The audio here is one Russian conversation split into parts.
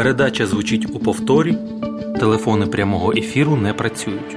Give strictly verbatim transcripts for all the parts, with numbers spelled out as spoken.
Передача звучить у повторі, телефони прямого ефіру не працюють.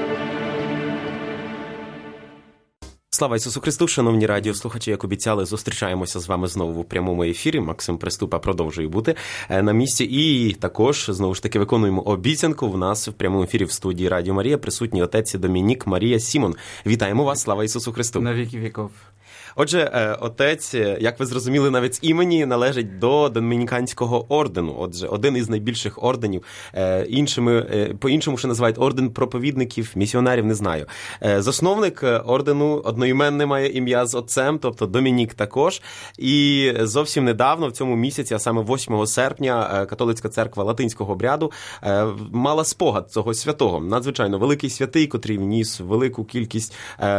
Слава Ісусу Христу, шановні радіослухачі, як обіцяли, зустрічаємося з вами знову в прямому ефірі. Максим Приступа продовжує бути на місці. І також, знову ж таки, виконуємо обіцянку. В нас в прямому ефірі в студії Радіо Марія присутній отець Домінік Марія Сімон. Вітаємо вас, слава Ісусу Христу. На віки віков. Отже, отець, як ви зрозуміли, навіть з імені належить до Домініканського ордену. Отже, один із найбільших орденів, іншими, по-іншому ще називають орден проповідників, місіонерів, не знаю. Засновник ордену одноіменне має ім'я з отцем, тобто Домінік також. І зовсім недавно, в цьому місяці, а саме восьмого серпня, католицька церква латинського обряду мала спогад цього святого. Надзвичайно великий святий, котрий вніс велику кількість,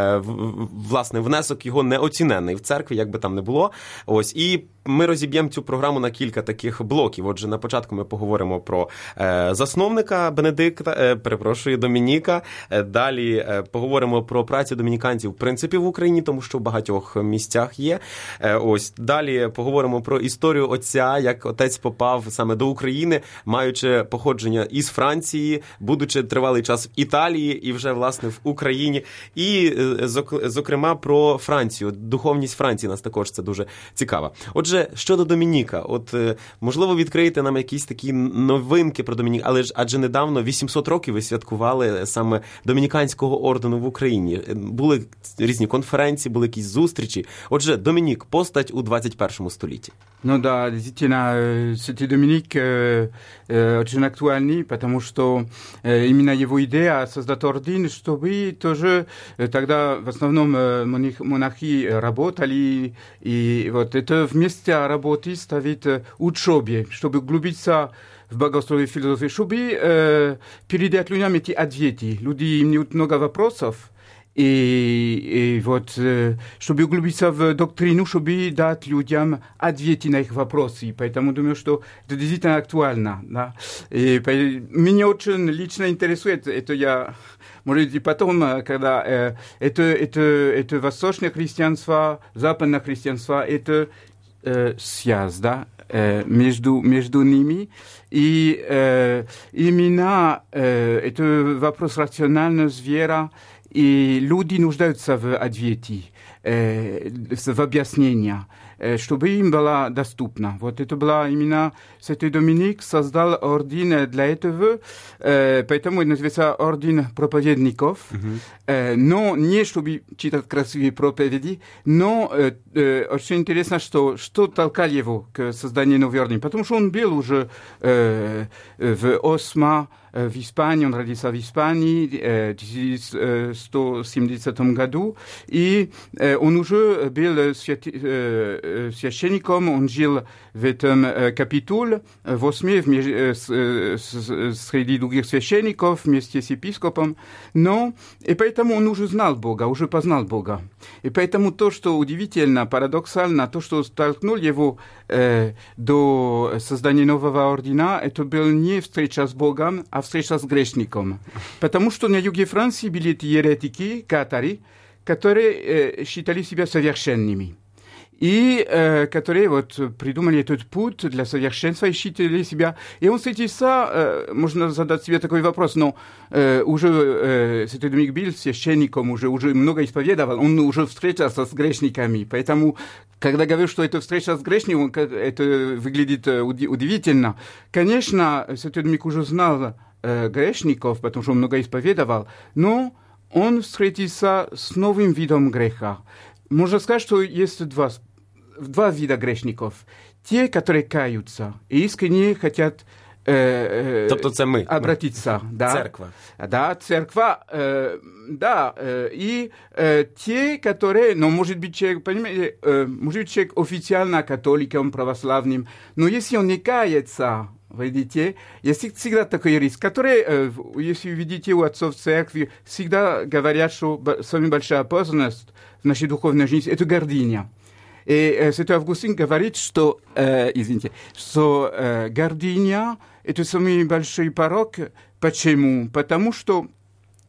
власне, внесок його неоцінений в церкві, як би там не було. Ось, і ми розіб'ємо цю програму на кілька таких блоків. Отже, на початку ми поговоримо про е, засновника Бенедикта, е, перепрошую, Домініка. Е, далі е, поговоримо про працю домініканців, в принципі, в Україні, тому що в багатьох місцях є. Е, ось, далі поговоримо про історію отця, як отець попав саме до України, маючи походження із Франції, будучи тривалий час в Італії і вже, власне, в Україні. І, е, зокрема, про Францію. Духовність Франції нас також це дуже цікаво. Отже, щодо Домініка, от, можливо, відкриєте нам якісь такі новинки про Домініка, але ж адже недавно, вісімсот років ви святкували саме Домініканського ордену в Україні. Були різні конференції, були якісь зустрічі. Отже, Домінік, постать у двадцять першому столітті. Ну да, действительно, c'était Доминик э, э, очень актуальный, потому что э, именно его идея создать орден, чтобы тоже э, тогда в основном э, монах, монахи работали, и вот это вместе работы ставит э, учебе, чтобы углубиться в богословие, философию, чтобы э, передать людям эти ответы. Люди имеют много вопросов, И, и вот, чтобы углубиться в доктрину, чтобы дать людям ответы на их вопросы. Поэтому думаю, что это действительно актуально. Да? И меня очень лично интересует, это я, может быть, и потом, когда э, это, это, это восточное христианство, западное христианство, это э, связь, да? э, между, между ними. И э, именно э, это вопрос рациональности, вера. И люди нуждаются в ответе, э, в объяснении, э, чтобы им было доступно. Вот это было именно святой Доминик создал орден для этого, э, поэтому называется орден проповедников. Mm-hmm. Э, но не чтобы читать красивые проповеди, но э, э, очень интересно, что, что толкало его к созданию нового ордена. Потому что он был уже э, в Осма, в Испании, он родился в Испании в тысяча сто семидесятом году, и он уже был священником, он жил в этом Капитуле, в Осме, среди других священников, вместе с епископом, но и поэтому он уже знал Бога, уже познал Бога. И поэтому то, что удивительно, парадоксально, то, что столкнуло его э, до создания нового ордена, это был не встреча с Богом, а встреча с грешником. Потому что на юге Франции были эти еретики, катары, которые э, считали себя совершенными. И э, которые вот придумали этот путь для совершенства и считали себя. И он встретился, э, можно задать себе такой вопрос, но э, уже э, святой Доминик был священником, уже, уже много исповедовал, он уже встречался с грешниками. Поэтому, когда говорю, что это встреча с грешником, это выглядит удивительно. Конечно, святой Доминик уже знал э, грешников, потому что он много исповедовал, но он встретился с новым видом греха. Можно сказать, что есть два, два вида грешников. Те, которые каются и искренне хотят э, тобто це ми, обратиться. Ми. Да. Церква. Да, церква. Э, да, э, и э, те, которые, ну, может быть, человек, понимаете, э, может быть, человек официально католиком, православным, но если он не кается, видите, есть всегда такой риск, который, э, если вы видите у отцов церкви, всегда говорят, что самая большая опасность в нашей духовной жизни – это гордыня. И э, святой Августин говорит, что, э, извините, что э, гордыня – это самый большой порок. Почему? Потому что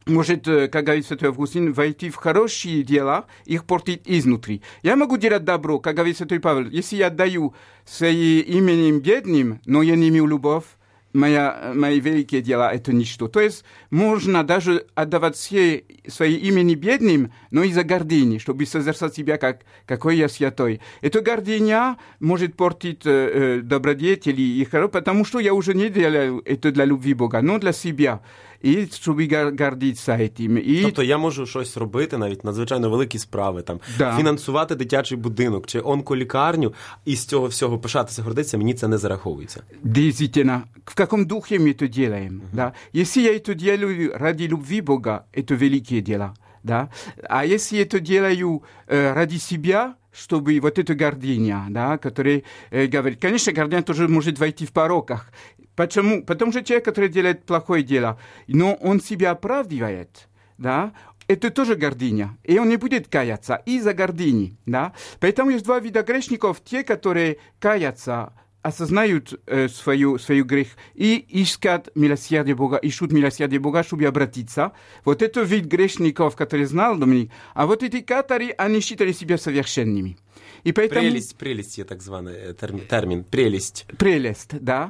может, как говорит Святой Августин, войти в хорошие дела, их портить изнутри. Я могу делать добро, как говорит Святой Павел. Если я отдаю свои именем бедным, но я не имею любовь, моя, мои великие дела — это ничто. То есть можно даже отдавать все свои имени бедным, но из-за гордыни, чтобы созерцать себя, как какой я святой. Эта гордыня может портить э, добродетели и хорошо, потому что я уже не делаю это для любви Бога, но для себя. І щоб гордитися этим. І... Тобто я можу щось робити, навіть надзвичайно великі справи, там, да. фінансувати дитячий будинок чи онколікарню, і з цього всього пишатися, гордитися, мені це не зараховується. Действительно, в каком духе мы это делаем? Uh-huh. Да? Если я это делаю ради любви Бога, это великие дела. Да? А если это делаю э, ради себя, чтобы вот эта гордыня, да, которая э, говорит, конечно, гордыня тоже может войти в пороках. Почему? Потому что человек, который делает плохое дело, но он себя оправдывает, да, это тоже гордыня, и он не будет каяться из-за гордыни, да. Поэтому есть два вида грешников: те, которые каятся, осознают э, свою, свою грех и ищут милосердие Бога, ищут милосердие Бога, чтобы обратиться. Вот это вид грешников, который знал Доминик. А вот эти которые, они считали себя совершенными. И поэтому... Прелесть, прелесть є так званий термін, термін, прелесть. Прелесть, да.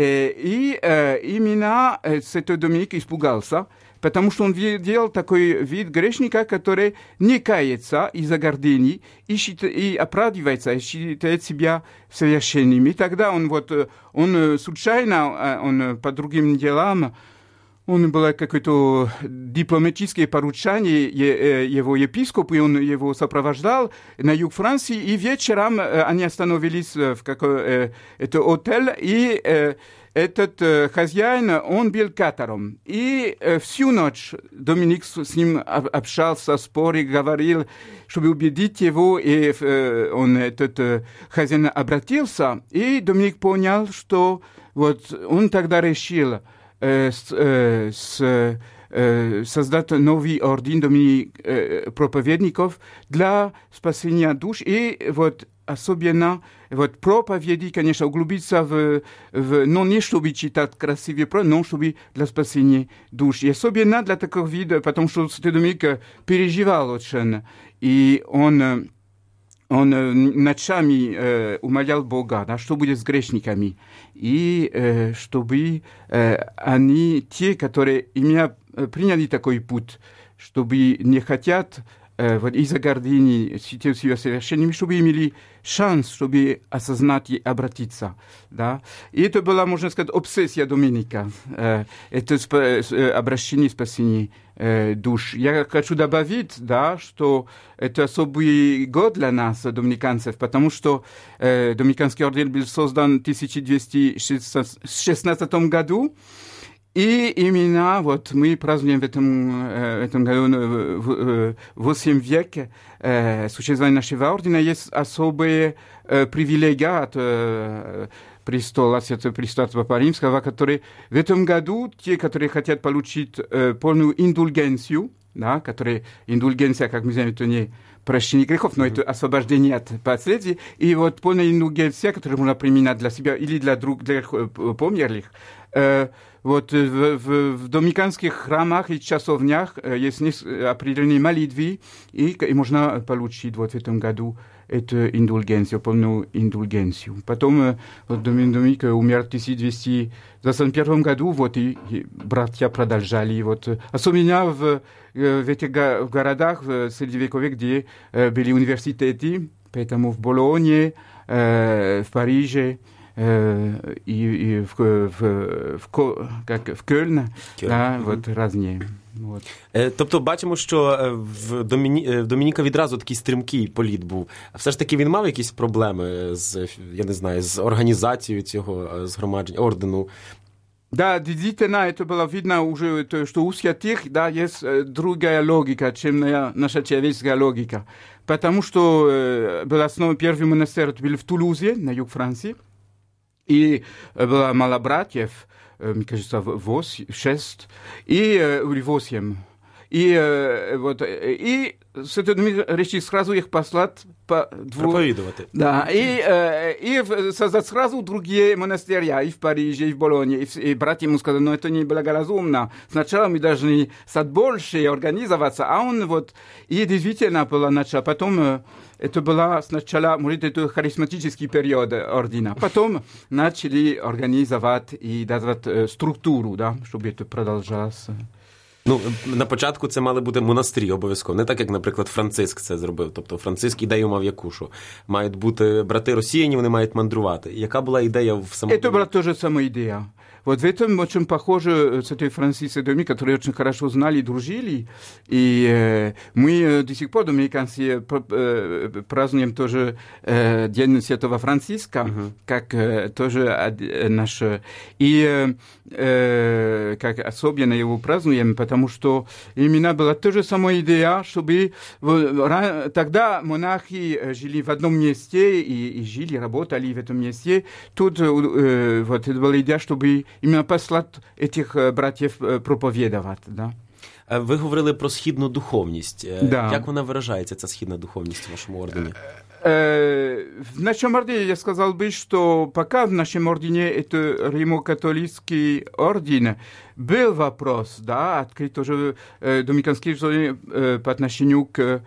И э, именно Святой Доминик испугался, потому что он видел такой вид грешника, который не кается из-за гордыни и, считает, и оправдывается, и считает себя совершенным. И тогда он, вот, он случайно, он по другим делам, он было какое-то дипломатическое поручение его епископу, и он его сопровождал на юг Франции, и вечером они остановились в какой-то отель, и этот хозяин, он был катаром. И всю ночь Доминик с ним общался, спорил, говорил, чтобы убедить его, и он, этот хозяин обратился, и Доминик понял, что вот он тогда решил С, с, создать новый орден Доминик, проповедников для спасения душ. И вот особенно вот проповеди, конечно, углубиться в, в но не чтобы читать красивые проповеди, но чтобы для спасения душ. И особенно для такого вида, потому что Святой Доминик переживал очень. И он... Он ночами э, умолял Бога, да, что будет с грешниками, и э, чтобы э, они, те, которые именно приняли такой путь, чтобы не хотят э, вот, из-за гордыни считать себя совершенными, чтобы имели шанс, чтобы осознать и обратиться. Да. И это была, можно сказать, обсессия Доминика, э, это спа- обращение, спасение душ. Я хочу добавить, да, что это особый год для нас, доминиканцев, потому что э, Доминиканский орден был создан в тысяча двести шестнадцатом году, и именно вот мы празднуем в этом, э, в этом году, в восьмом веке э, существования нашего ордена. Есть особые э, привилегии от э, престола, Святого престола Папы Римского, которые в этом году, те, которые хотят получить э, полную индульгенцию, да, которые, индульгенция, как мы знаем, это не прощение грехов, но mm-hmm. это освобождение от последствий, и вот полная индульгенция, которую можно применять для себя или для других померлых, э, вот в, в, в доминиканских храмах и часовнях э, есть определенные молитвы, и, и можно получить вот в этом году эту индульгенцию, полную индульгенцию. Потом вот, Доминик умер в тысяча двести двадцать первом году, вот и, и братья продолжали. Вот, особенно в, в этих городах в Средневековье, где э, были университеты, поэтому в Болонье, э, в Париже, э, и, и в, в, в, как, в Кёльне, да, mm-hmm. вот разные. От. Тобто бачимо, що в, Доміні... в Домініка відразу такий стрімкий політ був. А все ж таки він мав якісь проблеми з, я не знаю, з організацією цього згромадження, ордену? Да, действительно, это было видно уже, что у святых, да, есть другая логика, чем наша человеческая логика. Потому что э, был основан первый монастырь, был в Тулузе, на юг Франции, и было мало братьев, мне кажется, восемь, шесть, и, или восемь. И, э, вот, и Святой Доминик решил сразу их послать по двум... Проповедовать. Да, и, э, и создать сразу другие монастыря и в Париже, и в Болонье. И, и братья ему сказали, ну это не благоразумно. Сначала мы должны стать больше организоваться. А он вот... И действительно было начало. Потом... Это была сначала, может, это харизматический период ордена. Потом начали организовать и давать э, структуру, да, чтобы это продолжалось. Ну, на початку це мали бути монастирі обов'язково. Не так, як, наприклад, Франциск це зробив. Тобто Франциск ідею мав яку, що мають бути брати росіяни, вони мають мандрувати. Яка була ідея в самому... Это была тоже самая идея. Вот в этом очень похоже Святой Франсис и Доминик, которые очень хорошо знали и дружили. И э, мы до сих пор, доминиканцы, э, празднуем тоже э, День Святого Франциска, uh-huh. как э, тоже э, наш... И э, как особенно его празднуем, потому что именно была та же самая идея, чтобы... Тогда монахи жили в одном месте и, и жили, работали в этом месте. Тут э, вот, это была идея, чтобы именно послать этих братьев проповідувати, да. Ви говорили про східну духовність. Да. Як вона виражається, ця східна духовність в вашому ордені? В нашем ордене я сказал бы, что пока в нашем ордене это римо-католический орден, был вопрос, да, открыт тоже доминиканский по отношению к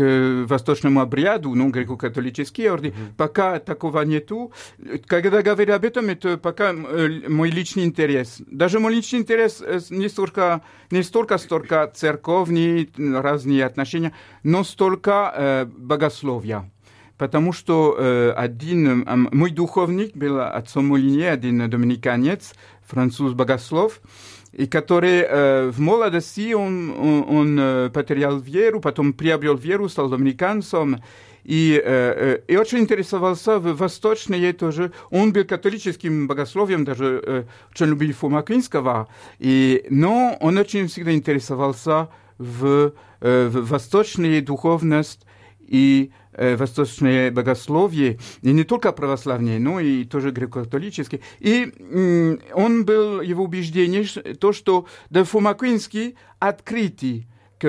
к восточному обряду, ну, греко-католический орден, mm-hmm. пока такого нету. Когда говорю об этом, это пока мой личный интерес. Даже мой личный интерес не столько, не столько, столько церковные разные отношения, но столько э, богословия. Потому что э, один, э, мой духовник был отцом Молинье, один доминиканец, француз-богослов, и который э, в молодости он, он, он э, потерял веру, потом приобрел веру, стал доминиканцем, и, э, и очень интересовался в восточной тоже. Он был католическим богословием, даже э, очень любил Фома Аквинского, и, но он очень всегда интересовался в, э, в восточной духовности и э, восточное богословие, и не только православное, но и тоже греко-католическое. И м, он был, его убеждение, то, что да, Фома Аквинский открытый к,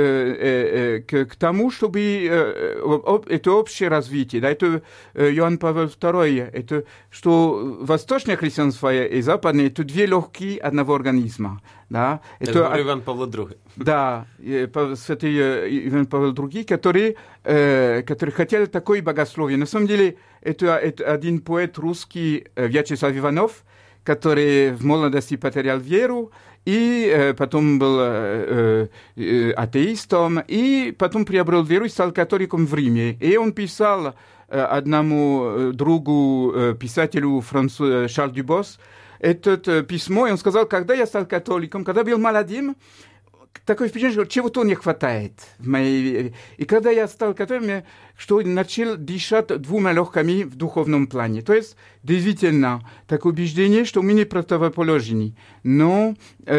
э, к, к тому, чтобы э, об, это общее развитие. Да, это э, Иоанн Павел второй, это, что восточное христианство и западное, это две легкие одного организма. Да, это от... Иван Павел другой. Да, святый Иван Павел другой, который, э, который хотел такое богословие. На самом деле, это, это один поэт русский, Вячеслав Иванов, который в молодости потерял веру, и э, потом был э, э, атеистом, и потом приобрел веру и стал католиком в Риме. И он писал э, одному другу, э, писателю Франсу, Шарль Дюбос, это письмо, и он сказал, когда я стал католиком, когда был молодым, такое впечатление, что чего-то не хватает в моей... И когда я стал католиком, что начал дышать двумя легкими в духовном плане. То есть, действительно, такое убеждение, что мы не противоположны. Но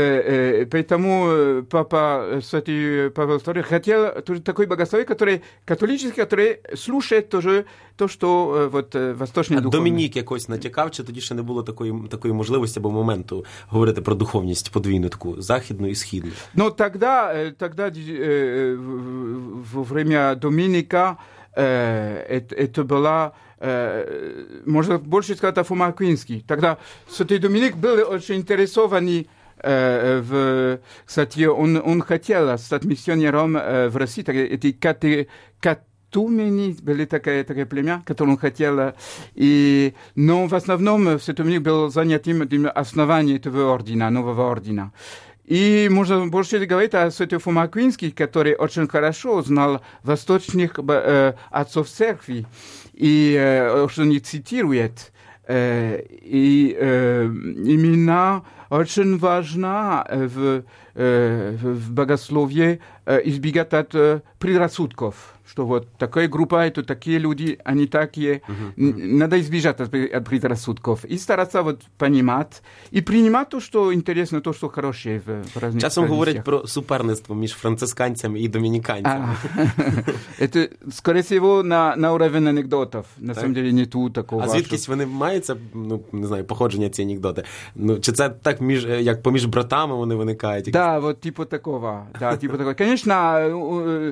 э, э, поэтому папа Святый Павел второй хотел тоже такой богословие, который католический, который слушает тоже то, що вот, восточний духовний. А Домінік якось натякав, чи тоді ще не було такої, такої можливості або моменту говорити про духовність подвійну таку, західну і східну? Ну, тогда, тогда во время Доминика это, это была, можно больше сказать, Фома Аквинский. Тогда Святой Доминик был очень интересованный в, кстати, он, он хотел стать миссионером в России, эти каты, Тумени были такое, такое племя, которое он хотел. И, но в основном Святой Доминик был занят им основанием этого ордена, нового ордена. И можно больше говорить о Святой Фома Аквинский, который очень хорошо знал восточных э, отцов церкви, и э, что он цитирует. Э, и э, именно очень важно в, э, в богословии э, избегать от э, предрассудков. Что вот такая группа, это такие люди, они такие. Uh-huh, uh-huh. Надо избежать от, от предрассудков. И стараться вот понимать. И принимать то, что интересно, то, что хорошее в, в разных Часом говорять про суперництво між францисканцями і домініканцями. Это, скорее всего, на, на уровень анекдотов. На самом деле, нету такого. А звідкись вони мають, ну, не знаю, походження ці анекдоти? Ну, чи це так між, як поміж братами вони виникають. Да, вот типа такого. Да, типа такого. Конечно,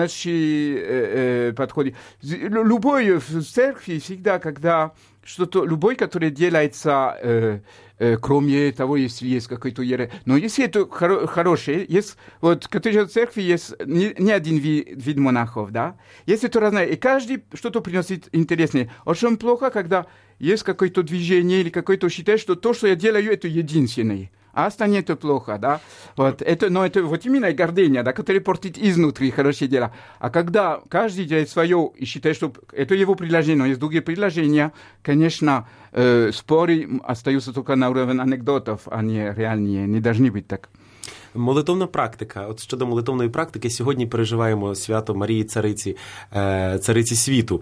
наши подходы. Любой в церкви всегда, когда что-то, любой, который делается, э, э, кроме того, если есть какой-то ере. Но если это хоро- хорошее, есть, вот в католической церкви есть не, не один вид, вид монахов, да? Если это разное, и каждый что-то приносит интересное. Очень плохо, когда есть какое-то движение или какое-то считает, что то, что я делаю, это единственное. А остальное это плохо, да? Вот это, но это вот именно гордыня, да, которая портит изнутри хорошие дела. А когда каждый делает свое и считает, что это его предложение, но есть другие предложения, конечно, э, споры остаются только на уровне анекдотов, а не реальные, не должны быть так. Молитовна практика. От щодо молитовної практики, сьогодні переживаємо свято Марії Цариці, Цариці світу.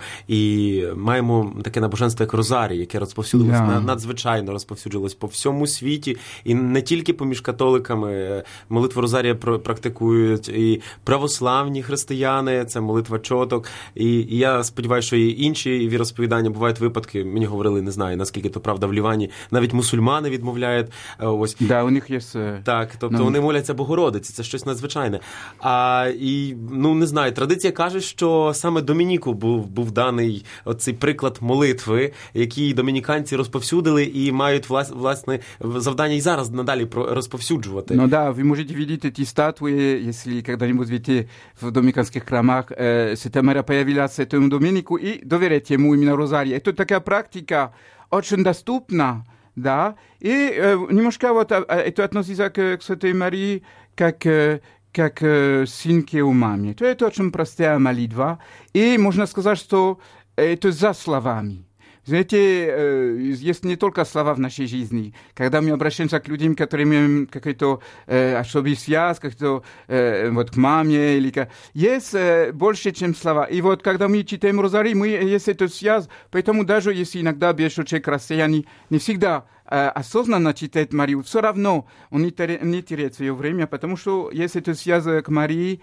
І маємо таке набоженство, як Розарій, яке розповсюдилось, yeah. надзвичайно розповсюдилось по всьому світі. І не тільки поміж католиками. Молитву Розарія практикують і православні християни, це молитва чоток. І, і я сподіваюся, що і інші віросповідання, бувають випадки, мені говорили, не знаю, наскільки то правда в Лівані, навіть мусульмани відмовляють. Ось. Да, у них є... Так, тобто no. вони молять це Богородиці, це щось надзвичайне. А, і, ну, не знаю, традиція каже, що саме Домініку був, був даний оцей приклад молитви, який домініканці розповсюдили і мають, власне, завдання і зараз надалі розповсюджувати. Ну, да, ви можете видеть эти статуи, если когда-нибудь видите в доминиканских храмах, э, Святая Мария появилась этому Доминику и доверять ему именно Розарий. Это такая практика очень доступна, да, и э, немножко вот это относится к, к Святой Марии как, э, как э, сынке у мамы. То это очень простая молитва, и можно сказать, что это за словами. Знаете, э, есть не только слова в нашей жизни. Когда мы обращаемся к людям, которые имеют какой-то э, особый связь, как-то э, вот к маме, или как... есть э, больше, чем слова. И вот когда мы читаем Розарий, мы есть эту связь, поэтому даже если иногда бежит человек расстояние, не всегда э, осознанно читает Марию, все равно он не, теря, не теряет свое время, потому что есть эта связь к Марии,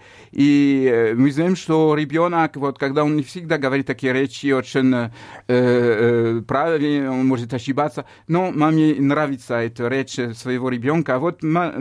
и э, мы знаем, что ребенок, вот когда он не всегда говорит такие речи очень... Э, э, правильно, он может ошибаться, но маме нравится эта речь своего ребенка. А вот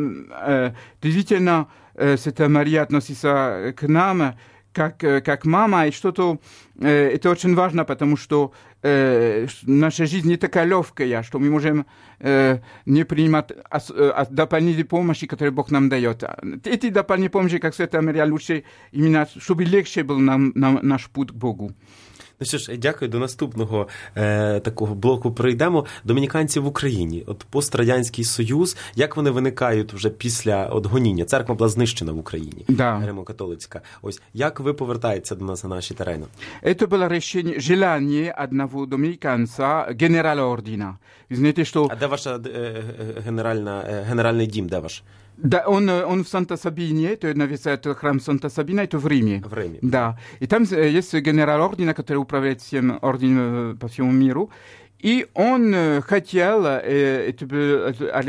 э, действительно э, Святая Мария относится к нам как, как мама, и что-то э, это очень важно, потому что э, наша жизнь не такая легкая, что мы можем э, не принимать э, дополнительные помощи, которые Бог нам дает. Эти дополнительные помощи, как Святая Мария, лучше именно, чтобы легче был нам, нам наш путь к Богу. Ну що ж, дякую. До наступного е, такого блоку прийдемо. Домініканці в Україні. От пострадянський Союз, як вони виникають вже після от гоніння? Церква була знищена в Україні. Да. Римо-католицька. Ось, як ви повертаєтеся до нас на наші терени? Это было решение, желание одного доминиканца, генерала ордена. Вы знаете, что... А де ваша е, генеральна, е, генеральний дім, де ваш? Да, он, он в Санта-Сабине, это называется храм Санта-Сабина, это в Риме. В Риме. Да. И там есть генерал ордена, который управляет всем орденом по всему миру. И он хотел, это был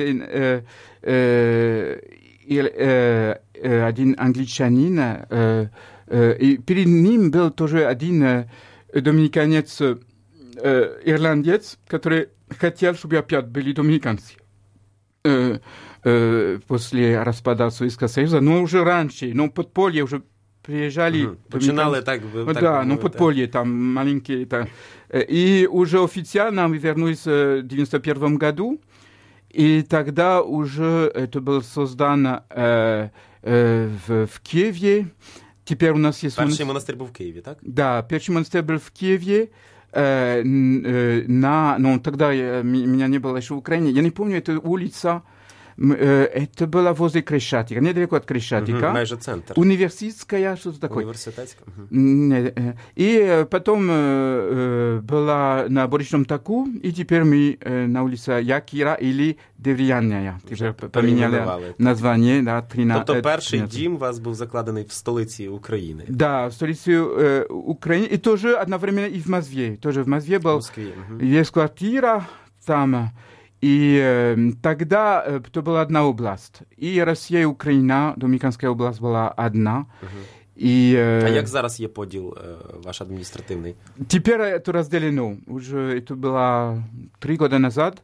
один англичанин, и перед ним был тоже один доминиканец, ирландец, который хотел, чтобы опять были доминиканцы. После распада Советского Союза, но уже раньше, но подполье уже приезжали. Угу. Начинали так, так... так да, ну подполье там маленькие. Так. И уже официально мы вернулись в девяносто первом году, и тогда уже это было создано э, э, в, в Киеве. Теперь у нас есть... Перший монастырь был в Киеве, так? Да, первый монастырь был в Киеве. Э, э, на, ну, тогда я, меня не было еще в Украине. Я не помню, это улица... Это было возле Крещатика, недалеко от Крещатика. Угу, майже центр. Университетская, что-то такое. Университетская. Угу. И потом была на Боричном Таку, и теперь мы на улице Якира или Девріяння. Теперь поменяли название. Да, тринадцать, тобто перший дім у вас був закладений в столиці України. Да, в столице э, Украины. И тоже одновременно и в Москве. Тоже в Москве был. В Москве, угу. Есть квартира там. И э, тогда э, это была одна область. И Россия, и Украина, Доминиканская область была одна. Uh-huh. И, э, а як зараз є поділ е, ваш адміністративний? Теперь это разделено. Уже это было три года назад.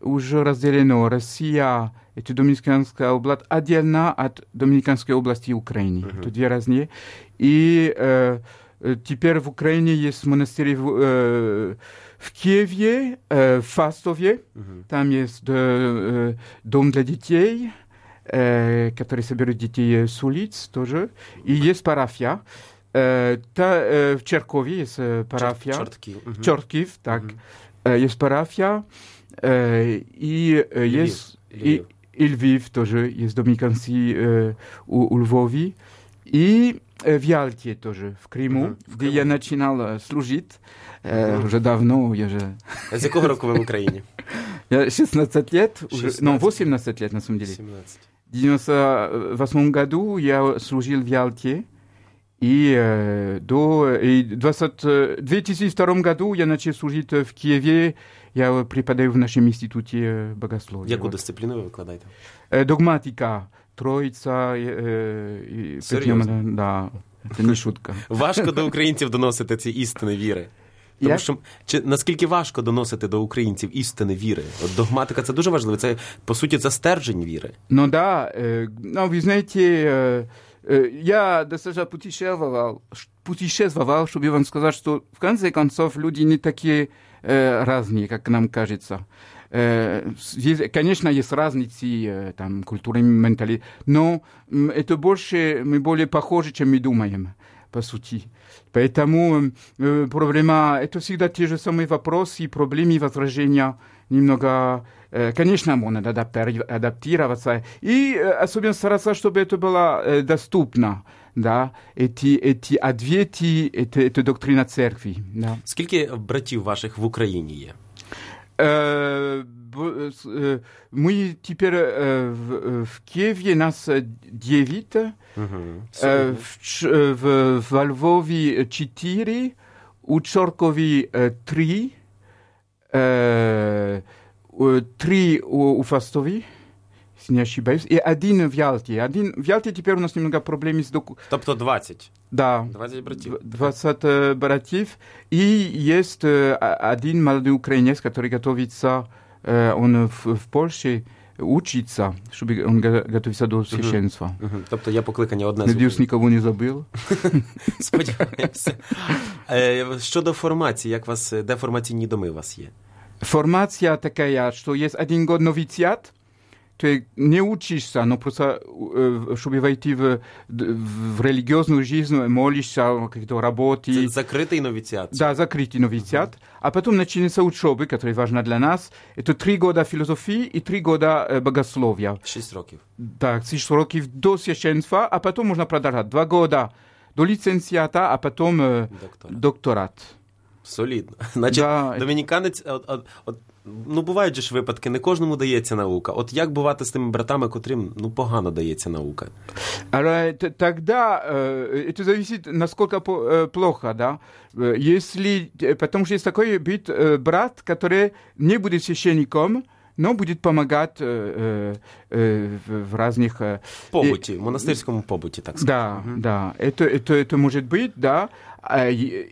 уже разделено. Россия, это Доминиканская область, отдельно от Доминиканской области Украины. Uh-huh. Это две разные. И э, теперь в Украине есть монастырь в, э, в Киеве, э, в Фастове. Uh-huh. Там есть э, дом для детей, э, который собирает детей с улиц тоже. И есть парафия. Э, та, э, в Черкове есть парафия. Чортків. Uh-huh. Чортків, так. Uh-huh. Э, есть парафия. Э, и э, Львив. есть... И, и Львив тоже, есть доминиканцы э, у, у Львове. И э, в Ялте тоже, в Крыму, uh-huh. где я начинал э, служить. Э, uh-huh. Уже давно, я же... А с какого року вы в Украине? Я шестнадцать лет, уже, шестнадцать. ну, восемнадцать лет на самом деле. семнадцать. В девяносто восьмом году я служил в Ялте. И э, до и двадцать, две тысячи втором году я начал служить в Киеве. Я преподаю в нашем институте богословия. Яку вот. дисципліну ви викладаєте? Э, догматика, Троїця. Э, Серйозно? Да, це не шутка. Важко до українців доносити ці істини віри? Тому Як? що, чи, наскільки важко доносити до українців істини віри? От догматика – це дуже важливо. Це, по суті, це стержень віри. Ну да, э, ну, вы знаете, э, э, я достаточно путешествовал, путешествовал, чтобы вам сказать, что в конце концов люди не такие э, разные, как нам кажется. Э, есть, конечно, есть разницы, э, там, культуры, менталитет, но э, это больше, мы более похожи, чем мы думаем, по сути. Поэтому э, проблема, это всегда те же самые вопросы, проблемы возражения немного... Э, конечно, можно адаптироваться и э, особенно стараться, чтобы это было э, доступно. Да, эти, эти ответы, это, это доктрина церкви. Да. Скільки братів ваших в Україні є? Э, б, э, мы теперь э, в, в Киеве нас девять, Угу. э, в, Ч- в, в Львове четыре, у Чоркові три, э, три у, у Фастові, если не ошибаюсь, и один в Ялте. Один, в Ялте теперь у нас немного проблем с документами. Тобто двадцять? Да. двадцять братів. двадцать э, братьев. И есть э, один молодой украинец, который готовится, э, он в, в Польше учится, чтобы он готовится до священства. Угу. Угу. Тобто є покликання одне з Надеюсь, никого не забыл. Сподіваємося. Е, щодо формації, як вас, де формаційні доми у вас є? Формация такая, что есть один год новициат, ты не учишься, но просто, чтобы войти в, в религиозную жизнь, молишься о какой-то работе. Це закритий новіціат? Да, закрытый новициат. Uh-huh. А потом начинается учеба, которая важна для нас. Это три года философии и три года э, богословия. Шесть років. Так, шесть років до священства, а потом можно продолжать. Два года до лицензиата, а потом э, докторат. докторат. Солідно. Значить, Да. домініканець, от, от, от, ну, бувають же ж випадки, не кожному дається наука. От як бувати з тими братами, котрим, ну, погано дається наука? Alors, т- тогда э, это зависит, насколько по- э, плохо, да. Э, Если, э, потому что есть такой быть э, брат, который не будет священником, но будет помогать э, э, в, в разных... Э, В побуті, в монастирському побуті, так сказати. Да, угу. да, это, это, это может быть, да. И,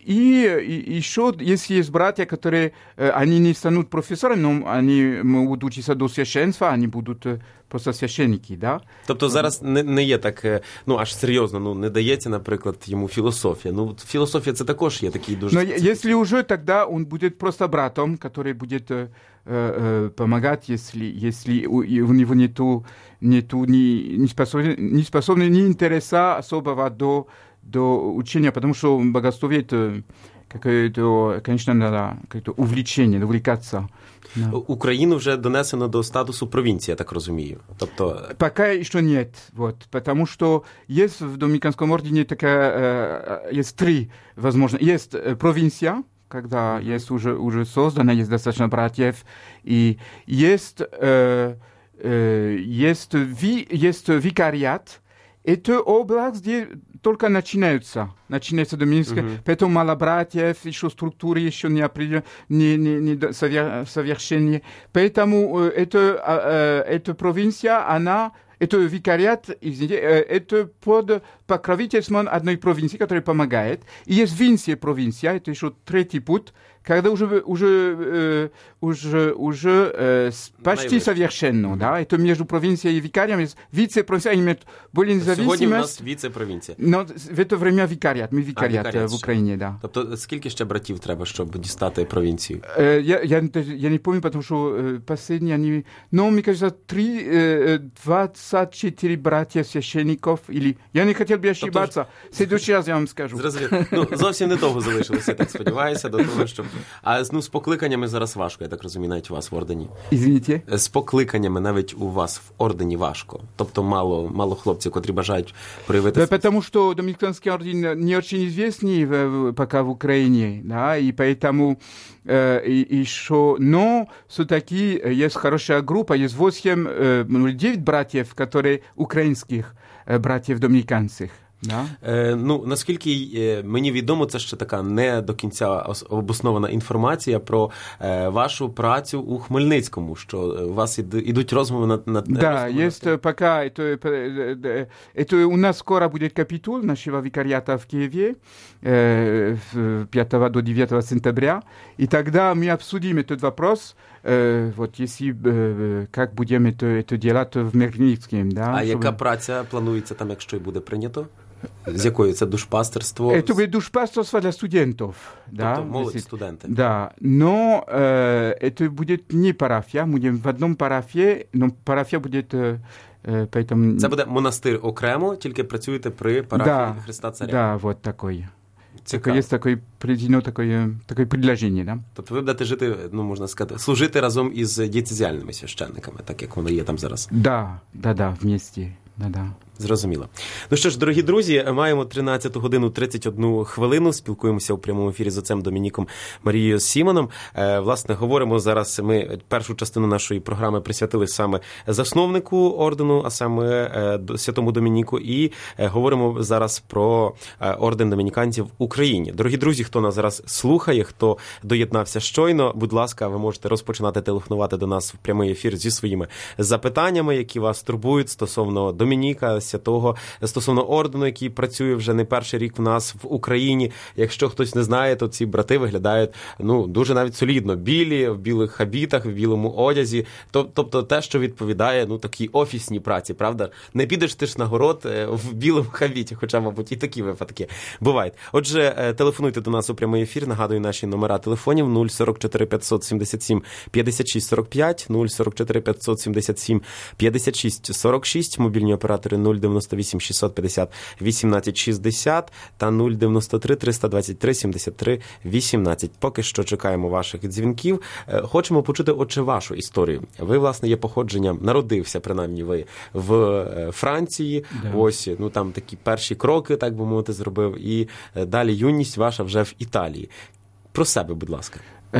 и еще, если есть братья, которые, они не станут профессорами, но они могут учиться до священства, они будут просто священники, да. Тобто зараз не, не є так, ну, аж серйозно, ну, не дається, наприклад, йому філософія. Ну, філософія це також є такий дуже... Но если уже, тогда он будет просто братом, который будет э, э, помогать, если, если у, у него нету, нету ни, ни, способны, ни способны, ни интереса особого до, до учения, потому что богословие это какое-то, конечно, надо какое-то увлечение, увлекаться. Да. Україну вже донесено до статусу провінції, я так розумію. Тобто... Пока еще нет, вот, потому что есть в Доминиканском ордене такая, э, есть три, возможно, есть провинция, когда есть уже, уже создано, есть достаточно братьев, и есть, э, э, есть, ви, есть викариат, это область, где только начинаются, начинается доминиканская, uh-huh. поэтому мало братьев, еще структуры еще не определены, не, не, не совершенные. Поэтому э, это, э, эта провинция, она, это викариат, извините, э, это под покровительством одной провинции, которая помогает. И есть Винсия провинция, это еще третий путь, когда уже, уже, э, уже, уже э, почти совершенно, mm-hmm. да, это между провинцией и викарием, есть вице-провинция, они имеют более независимость. Сьогодні у нас віце-провінція. Но в это время викариат, ми викариат, а, викариат в Україні, да. Тобто скільки ще братів треба, щоб дістати провінцію? Э, я, я, я не помню, потому что э, последние они... Ну, мне кажется, три, э, двадцать четыре братья священников, или... Я не хотел бы ошибаться. В следующий раз я вам скажу. Зрозуміло. Ну, зовсім недовго залишилося, я так сподіваюся, до того, щоб... А ну, з покликаннями зараз важко, я так розумію, навіть у вас в ордені. Извините? З покликаннями навіть у вас в ордені важко. Тобто мало, мало хлопців, котрі бажають проявити... Да, потому что Доминиканский орден не очень известный в, пока в Украине, да, и поэтому э, и, еще... Но все-таки есть хорошая группа, есть восемь, э, девять братьев, которые украинских э, братьев-доминиканцев. Да? Е, ну, наскільки е, мені відомо, це ще така не до кінця обоснована інформація про е, вашу працю у Хмельницькому, що у вас ідуть розмови на... на да, есть на... пока, это, это у нас скоро будет капитул нашего викариата в Киеве, э, пятого до девятого сентября, и тогда мы обсудим этот вопрос, э, вот если, э, как будем это, это делать в Хмельницком. Да, а чтобы... яка праця планується там, якщо і буде прийнято? З якою? Це душпастерство? Это будет душпастерство для студентов. Да? Тобто молодь, студенты. Да, но э, это будет не парафия, мы будем в одном парафии, но парафия будет... Э, поэтому... Це буде монастир окремо, тільки працюєте при парафії да, Христа Царя? Да, вот такой. Такое, есть такое, ну, такое, такое предложение, да? Тобто ви будете жити, ну, можна сказати, служити разом із дієцезіальними священниками, так як воно є там зараз? Да, да, да, вместе, да, да. Зрозуміло. Ну що ж, дорогі друзі, маємо тринадцяту годину тридцять одну хвилину, спілкуємося у прямому ефірі з отцем Домініком Марією Сімоном. Е, власне, говоримо зараз, ми першу частину нашої програми присвятили саме засновнику ордену, а саме е, Святому Домініку, і е, говоримо зараз про е, орден домініканців в Україні. Дорогі друзі, хто нас зараз слухає, хто доєднався щойно, будь ласка, ви можете розпочинати телефонувати до нас в прямий ефір зі своїми запитаннями, які вас турбують стосовно Домініка, святого, стосовно ордену, який працює вже не перший рік в нас в Україні. Якщо хтось не знає, то ці брати виглядають, ну, дуже навіть солідно. Білі, в білих хабітах, в білому одязі. Тобто те, що відповідає, ну, такій офісній праці, правда? Не підеш ти ж на город в білому хабіті, хоча, мабуть, і такі випадки бувають. Отже, телефонуйте до нас у прямий ефір. Нагадую, наші номера телефонів нуль сорок чотири п'ятсот сімдесят сім п'ятдесят шість сорок п'ять, нуль сорок чотири п'ятсот сімдесят сім п'ятдесят шість сорок шість, мобільні оператори нуль дев'яносто вісім шістсот п'ятдесят вісімнадцять шістдесят та нуль дев'яносто три триста двадцять три сімдесят три вісімнадцять. Поки що чекаємо ваших дзвінків. Хочемо почути, отже, вашу історію. Ви, власне, є походженням, народився, принаймні, ви в Франції. Да. Ось, ну, там такі перші кроки, так би мовити, зробив. І далі юність ваша вже в Італії. Про себе, будь ласка.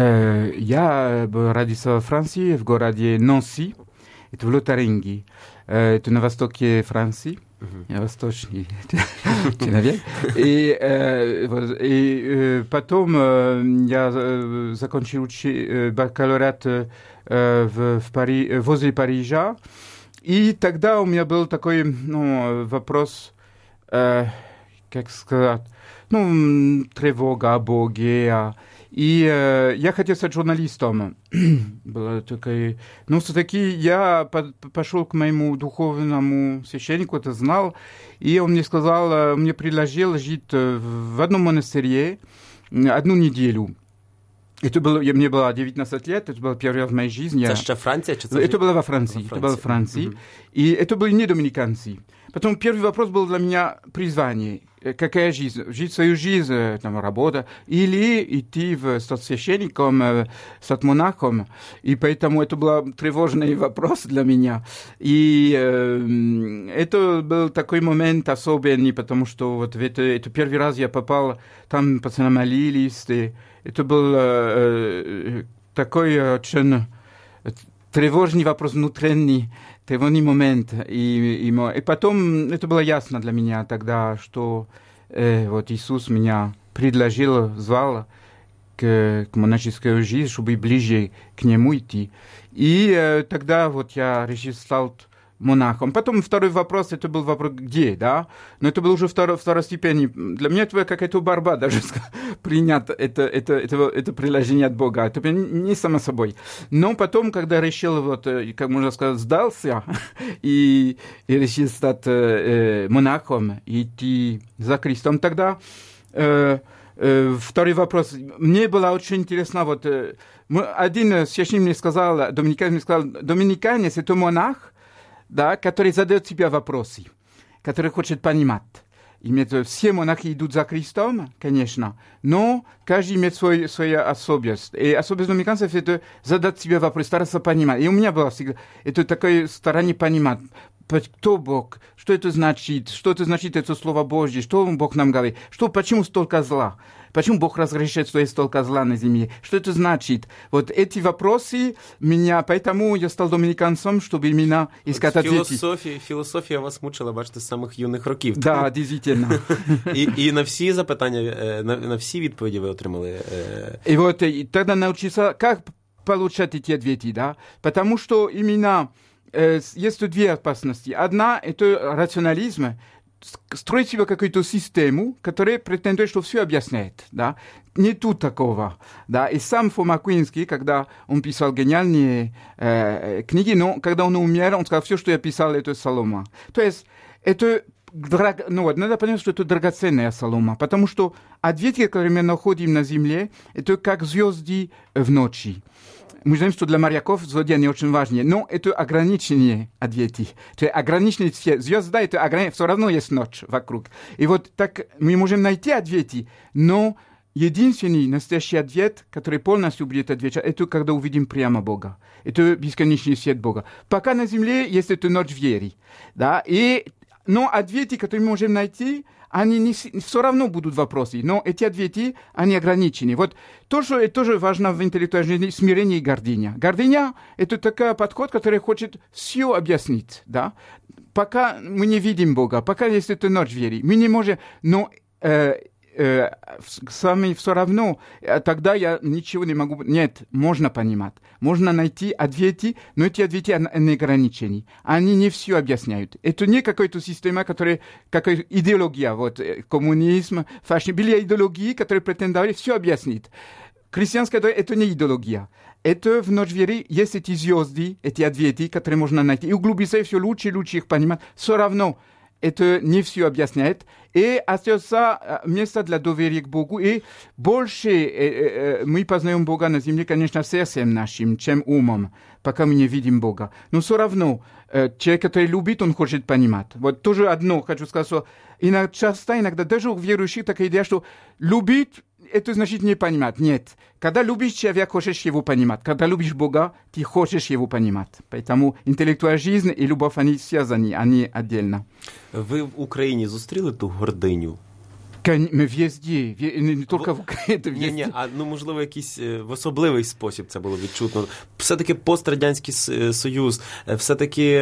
Я родився во Франції, в городі Нанси. Это в Лотарингии. Это на востоке Франции. Uh-huh. Восточный человек. И, э, и э, потом э, я закончил учи, бакалавриат э, в, в Пари, возле Парижа. И тогда у меня был такой, ну, вопрос, э, как сказать, ну, тревога о Боге, и э, я хотел стать журналистом. Было такое... Ну, все-таки я по- пошел к моему духовному священнику, это знал, и он мне сказал, мне предложил жить в одном монастыре одну неделю. Это было, мне было девятнадцать лет, это было первый раз в моей жизни. Это еще Франция? Это было во Франции. Это было во Франции. Mm-hmm. И это были не доминиканцы. Потом первый вопрос был для меня призвание. Какая жизнь? Жить свою жизнь, там, работа, или идти в, стать священником, стать монахом. И поэтому это был тревожный вопрос для меня. И э, это был такой момент особенный, потому что вот в это, это первый раз я попал, там пацаны молились. И это был э, такой очень тревожный вопрос внутренний. Тревожный момент. И, и, и потом это было ясно для меня тогда, что э, вот Иисус меня предложил, звал к, к монашеской жизни, чтобы ближе к Нему идти. И э, тогда вот я решил стать монахом. Потом второй вопрос, это был вопрос, где, да? Но это был уже второ, второстепенный. Для меня это какая-то борьба даже принять это, это, это, это приложение от Бога. Это не само собой. Но потом, когда решил, вот, как можно сказать, сдался и, и решил стать э, монахом, идти за Христом, тогда э, э, второй вопрос. Мне было очень интересно, вот, э, один священник мне сказал, доминиканец мне сказал, доминиканец — это монах, да, который задает себе вопросы, который хочет понимать. Имеет, все монахи идут за Христом, конечно, но каждый имеет свой, свою особенность. И особенность доминиканцев — это задать себе вопрос, стараться понимать. И у меня было всегда это такое старание понимать, кто Бог, что это значит, что это значит, это Слово Божье, что Бог нам говорит, что, почему столько зла. Почему Бог разрешает, что есть столько зла на земле? Что это значит? Вот эти вопросы меня... Поэтому я стал доминиканцем, чтобы именно искать ответы. Філософія, філософія вас мучила, бачите, з самих юних років. Да, дійсно. І, і на всі запитання, на, на всі відповіді ви отримали? И вот и тогда научился, как получать эти ответы, да? Потому что именно э, есть две опасности. Одна — это рационализм, строить себе какую-то систему, которая претендует, что все объясняет, да. Не тут такого, да. И сам Фома Аквинский, когда он писал гениальные э, книги, но когда он умер, он сказал, все, что я писал, это солома. То есть это, драг... ну, вот, надо понять, что это драгоценная солома, потому что ответы, которые мы находим на земле, это как звезды в ночи. Мы знаем, что для моряков звезды не очень важны, но это ограниченные ответы. То есть ограниченный свет. Звезда — это ограниченный, все равно есть ночь вокруг. И вот так мы можем найти ответы, но единственный настоящий ответ, который полностью будет отвечать, это когда увидим прямо Бога. Это бесконечный свет Бога. Пока на земле есть эта ночь веры. Да? И, но ответы, которые мы можем найти, они не, все равно будут вопросы, но эти ответы, они ограничены. Вот то, что это тоже важно в интеллектуальной жизни, смирение и гордыня. Гордыня — это такой подход, который хочет все объяснить, да. Пока мы не видим Бога, пока есть эта ночь веры, мы не можем, но э, э, с вами все равно, тогда я ничего не могу... Нет, можно понимать, можно найти ответы, но эти ответы они ограничены. Они не все объясняют. Это не какая-то система, которая... Какая идеология, вот, коммунизм, фашизм. Были идеологии, которые претендовали все объяснить. Христианская — это не идеология. Это в ночь веры есть эти звезды, эти ответы, которые можно найти. И углубиться все лучше и лучше их понимать. Все равно это не все объясняет. И остается место для доверия к Богу. И больше э, э, мы познаем Бога на земле, конечно, сердцем нашим, чем умом, пока мы не видим Бога. Но все равно э, человек, который любит, он хочет понимать. Вот тоже одно хочу сказать, что иногда, часто, иногда даже у верующих такая идея, что любить — это значит не понимать. Нет. Когда любишь человека, хочешь его понимать. Когда любишь Бога, ты хочешь его понимать. Поэтому интеллектуальная жизнь и любовь, они связаны, они отдельно. Ви в Україні зустріли ту гординю? Ми везде, не тільки в Україні, ні, ні, а ну можливо якийсь в особливий спосіб це було відчутно. Все-таки пострадянський Союз, все-таки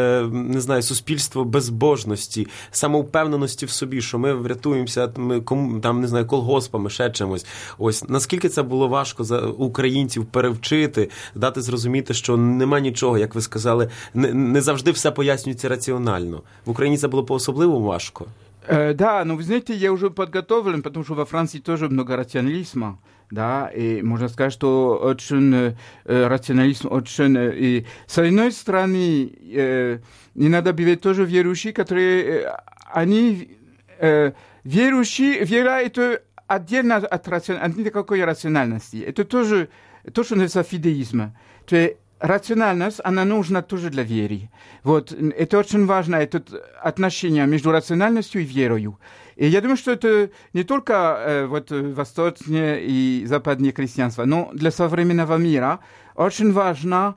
не знаю, суспільство безбожності, самовпевненості в собі, що ми врятуємося, ми там не знаю, колгоспами, ще чимось. Ось наскільки це було важко за українців перевчити, дати зрозуміти, що нема нічого, як ви сказали, не, не завжди все пояснюється раціонально. В Україні це було по-особливому важко. Э, да, но вы знаете, я уже подготовлен, потому что во Франции тоже много рационализма, да, и можно сказать, что очень э, рационализм очень... Э, и с одной стороны, э, не надо бывать тоже верующие, которые, э, они э, верующие, вера — это отдельно от, от никакой рациональности, это тоже то, что называется фидеизм, то есть рациональность, она нужна тоже для веры. Вот, это очень важно, это отношение между рациональностью и верою. И я думаю, что это не только э, вот, восточное и западное христианство, но для современного мира очень важно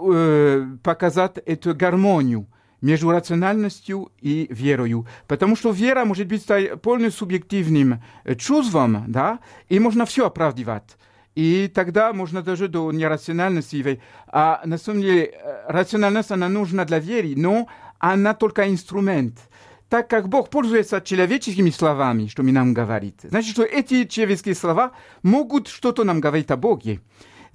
э, показать эту гармонию между рациональностью и верою. Потому что вера может быть полным субъективным чувством, да, и можно все оправдывать. И тогда можно даже до нерациональности. А на самом деле рациональность, она нужна для веры, но она только инструмент. Так как Бог пользуется человеческими словами, что нам говорит, значит, что эти человеческие слова могут что-то нам говорить о Боге.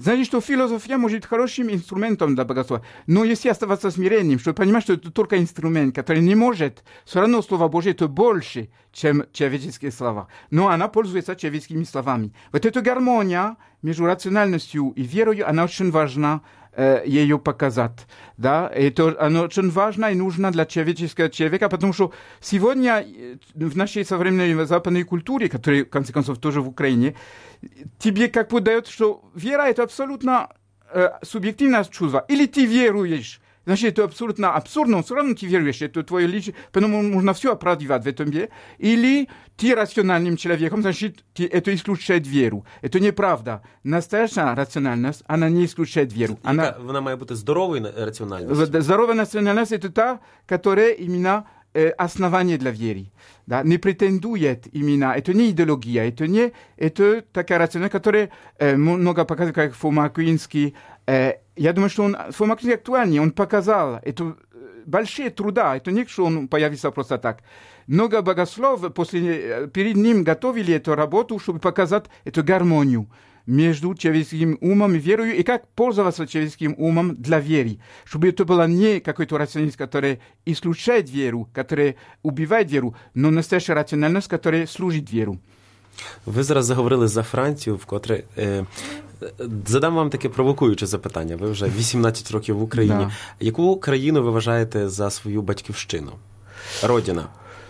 Значит, что философия может быть хорошим инструментом для богословия. Но если оставаться смиренным, чтобы понимать, что это только инструмент, который не может, все равно Слово Божие это больше, чем человеческие слова. Но она пользуется человеческими словами. Вот эта гармония между рациональностью и верой, она очень важна, э, ее показать. Да? Это она очень важна и нужна для человеческого человека, потому что сегодня в нашей современной западной культуре, которая, в конце концов, тоже в Украине, тебе как бы дает, что вера это абсолютно э, субъективное чувство. Или ты веруешь, значит, это абсолютно абсурдно, но все равно ты веруешь, это твое личное, потому можно все оправдывать в этом мире. Или ты рациональным человеком, значит, ты, это исключает веру. Это неправда. Настоящая рациональность, она не исключает веру. Она, вона має бути здоровою раціональністю. Здоровая рациональность это та, которая именно э, основание для веры. Да, не претендует именно, это не идеология, это не, это такая рациональность, которая э, много показывает, как Фома Аквинский. Э, я думаю, что он, Фома Аквинский актуальный, он показал, это большие труда, это не что он появился просто так. Много богослов после, перед ним готовили эту работу, чтобы показать эту гармонию между человеческим умом и верой, и как пользоваться человеческим умом для веры. Чтобы это было не какой-то рациональность, который исключает веру, который убивает веру, но настоящая рациональность, которая служит веру. Ви зараз заговорили за Францію, вкотре е, задам вам таке провокуюче запитання. Ви вже вісімнадцять років в Україні. Да. Яку країну ви вважаєте за свою батьківщину? Родина?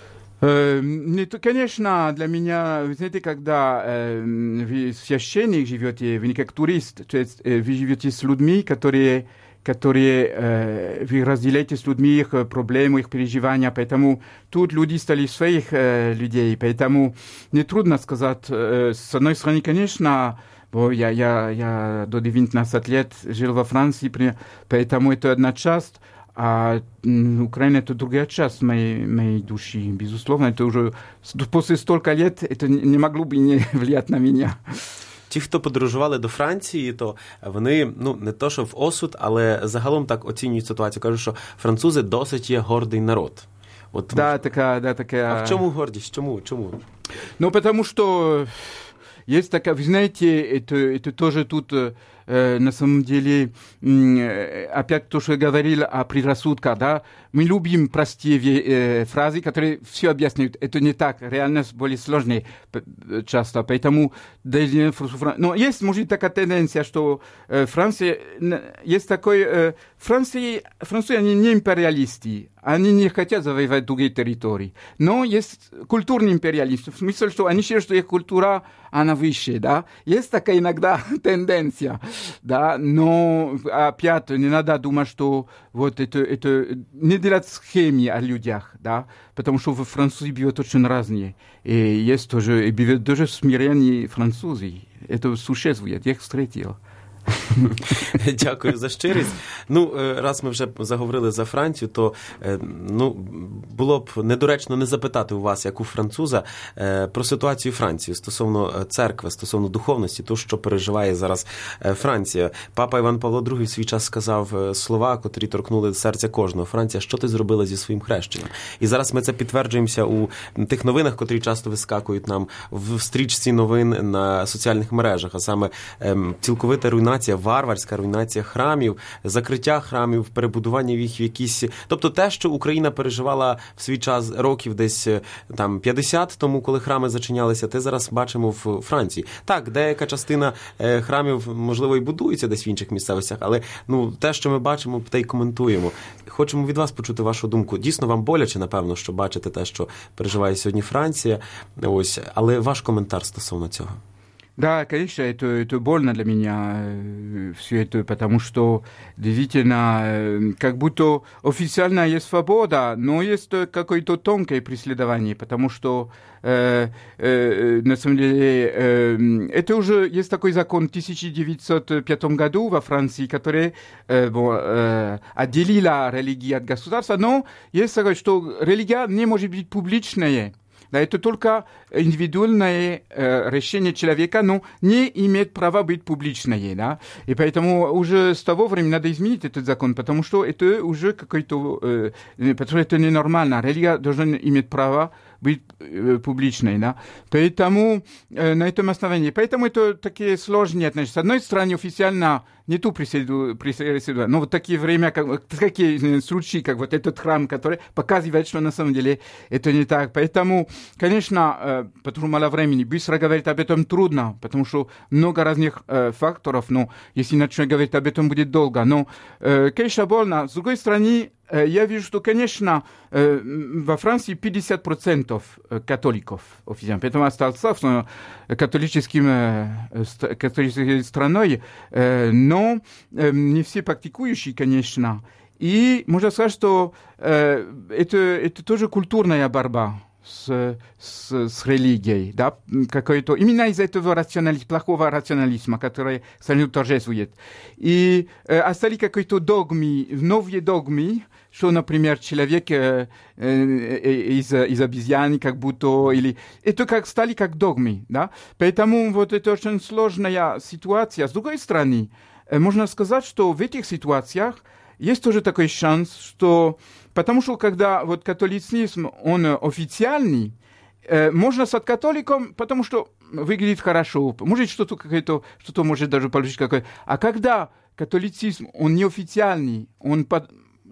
Это, конечно, для меня, вы знаете, когда э, вы священник живете, вы не как турист, то есть э, вы живете с людьми, которые, которые э, вы разделяете с людьми их проблемы, их переживания, поэтому тут люди стали своих э, людей, поэтому нетрудно сказать, э, с одной стороны, конечно, бо я, я, я до девятнадцати лет жил во Франции, поэтому это одна часть, а Украина это другая часть моей, моей души, безусловно, это уже после столько лет это не могло бы не влиять на меня. Ті, хто подорожували до Франції, то вони, ну, не то, що в осуд, але загалом так оцінюють ситуацію. Кажуть, що французи досить є гордий народ. От, да, така, да, така... А в чому гордість? Чому? Чому? Ну, потому что есть такая, вы знаете, это, это тоже тут... Э, на самом деле, э, опять то, что я говорил о предрассудках, да, мы любим простые э, фразы, которые все объясняют. Это не так, реальность более сложная часто, поэтому, но есть, может, такая тенденция, что э, Франция, есть такой, э, Франция, французы, они не империалисты, они не хотят завоевать другие территории, но есть культурный империализм, в смысле, что они считают, что их культура, она выше, да, есть такая иногда тенденция. Да, но опять не надо думать, что вот это, это не делать схемы о людях, да, потому что в Франции бывают очень разные. И есть тоже, и бывают тоже смиренные французы. Это существует, я их встретил. Дякую за щирість. Ну, раз ми вже заговорили за Францію, то ну, було б недоречно не запитати у вас, як у француза, про ситуацію Франції стосовно церкви, стосовно духовності, то, що переживає зараз Франція. Папа Іван Павло другий в свій час сказав слова, котрі торкнули серця кожного. Франція, що ти зробила зі своїм хрещенням? І зараз ми це підтверджуємося у тих новинах, котрі часто вискакують нам в стрічці новин на соціальних мережах, а саме цілковита руйнація, варварська руйнація храмів, закриття храмів, перебудування їх в якісь... Тобто те, що Україна переживала в свій час років десь там п'ятдесят тому, коли храми зачинялися, те зараз бачимо в Франції. Так, деяка частина храмів, можливо, і будується десь в інших місцевостях, але ну, те, що ми бачимо, те й коментуємо. Хочемо від вас почути вашу думку. Дійсно, вам боляче, напевно, що бачите те, що переживає сьогодні Франція. Ось, але ваш коментар стосовно цього. Да, конечно, это, это больно для меня, э, все это, потому что действительно, э, как будто официально есть свобода, но есть какое-то тонкое преследование, потому что э, э, на самом деле э, это уже есть такой закон в тысяча девятьсот пятом году во Франции, который э, bon, э, отделила религию от государства, но есть такое, что религия не может быть публичной. Да, это только индивидуальное э, решение человека, но не имеет права быть публичное. Да? И поэтому уже с того времени надо изменить этот закон, потому что это уже какой-то... Э, потому что это ненормально. Религия должна иметь право быть э, публичной, да. Поэтому э, на этом основании, поэтому это такие сложные отношения. С одной стороны, официально нету преследования, но вот такие время, как, такие случаи, как вот этот храм, который показывает, что на самом деле это не так. Поэтому, конечно, э, потому что мало времени, быстро говорить об этом трудно, потому что много разных э, факторов, но если начнем говорить об этом, будет долго. Но, э, конечно, больно. С другой стороны, э, я вижу, что, конечно, э, во Франции пятьдесят процентов католиков официально, поэтому остался католическим, э, католической страной, э, но э, не все практикующие, конечно. И можно сказать, что э, это, это тоже культурная борьба с, с, с религией, да, какой-то, именно из этого рационализма, плохого рационализма, который страну торжествует. И э, остались какие-то догмы, новые догмы, что, например, человек э, э, из, из обезьяны, как будто, или... Это как, стали как догмы, да. Поэтому вот это очень сложная ситуация. С другой стороны, э, можно сказать, что в этих ситуациях есть тоже такой шанс, что... Потому что когда вот католицизм, он официальный, э, можно стать католиком, потому что выглядит хорошо, может что-то какое-то, что-то может даже получить какое-то. А когда католицизм, он неофициальный, он под...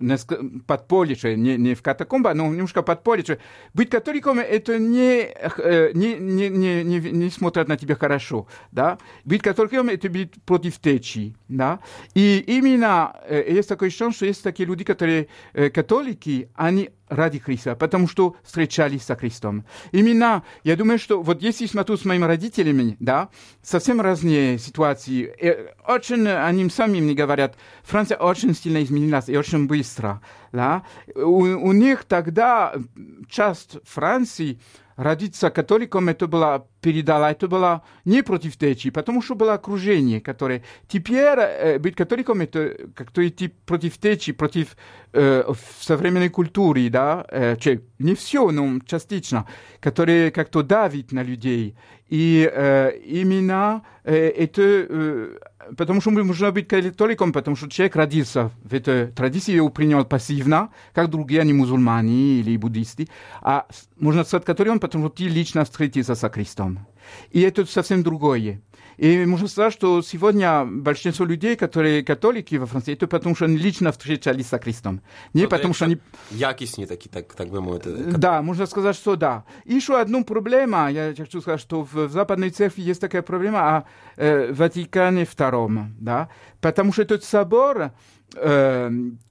подполье, не, не в катакомбах, но немножко подполье. Быть католиком это не, не, не, не, не, не смотрят на тебя хорошо, да. Быть католиком это быть против течи, да. И именно есть такой шанс, что есть такие люди, которые католики, они ради Христа, потому что встречались со Христом. Именно, я думаю, что вот если смотрю с моими родителями, да, совсем разные ситуации. И очень они сами мне говорят, Франция очень сильно изменилась и очень быстро. Да. У, у них тогда часть Франции родиться католиком, это было передала, это было не против течи, потому что было окружение, которое... Теперь э, быть католиком, это как-то идти против течи, против э, современной культуры, да, э, не все, но частично, которое как-то давит на людей. И э, именно э, это... Э, потому что можно быть католиком, потому что человек родился в этой традиции, его принял пассивно, как другие, они мусульмане или буддисты. А можно стать католиком, потому что ты лично встретился со Христом. И это совсем другое. И можно сказать, что сегодня большинство людей, которые католики во Франции, это потому что они лично встречались со Христом. Не Тобто, потому что они... Якісні такі, так, так би мовити. Да, можно сказать, что да. И еще одна проблема, я хочу сказать, что в, в Западной Церкви есть такая проблема о э, Ватикане втором, да, потому что этот собор, э,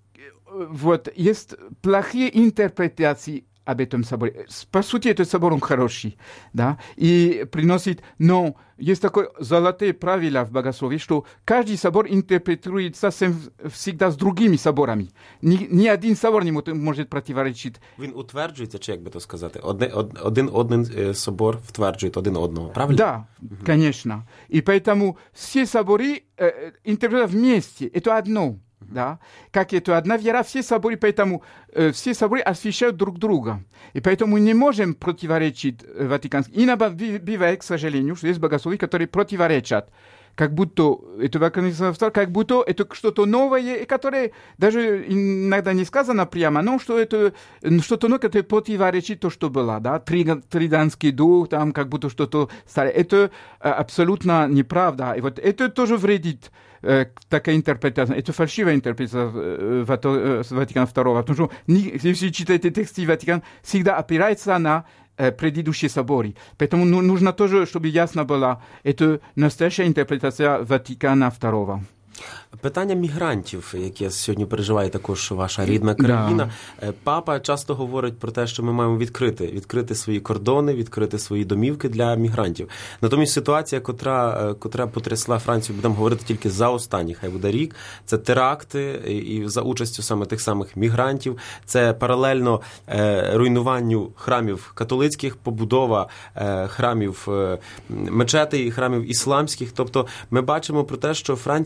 вот, есть плохие интерпретации об этом соборе. По сути, этот собор, он хороший, да, и приносит, но есть такое золотое правило в богословии, что каждый собор интерпретируется всегда с другими соборами. Ни, ни один собор не может противоречить. Він утверджується, чи як би то сказати, один, один, один собор втверджує один одного, правильно? Да, угу. Конечно. И поэтому все соборы э, интерпретируют вместе. Это одно. Да? Как это одна вера, все соборы, поэтому э, все соборы освещают друг друга. И поэтому мы не можем противоречить э, Ватиканскому. Иногда бывает, к сожалению, что есть богословия, которые противоречат. Как будто это Ватиканский, как будто это что-то новое, и которое даже иногда не сказано прямо, но что это что-то новое, которое противоречит то, что было, да, Триданский дух, там как будто что-то старое. Это абсолютно неправда. И вот это тоже вредит такая интерпретация. Это фальшивая интерпретация Ватикана второго. Потому что если читаете тексты Ватикана, всегда опирается на предыдущие соборы. Поэтому нужно тоже, чтобы ясно было, это настоящая интерпретация Ватикана второго. Питання мігрантів, яке сьогодні переживає також ваша рідна країна. Да. Папа часто говорить про те, що ми маємо відкрити, відкрити свої кордони, відкрити свої домівки для мігрантів. Натомість ситуація, котра, котра потрясла Францію, будемо говорити тільки за останній, хай буде рік, це теракти і за участю саме тих самих мігрантів, це паралельно е, руйнуванню храмів католицьких, побудова е, храмів е, мечетей, храмів ісламських. Тобто ми бачимо про те, що Франція поступово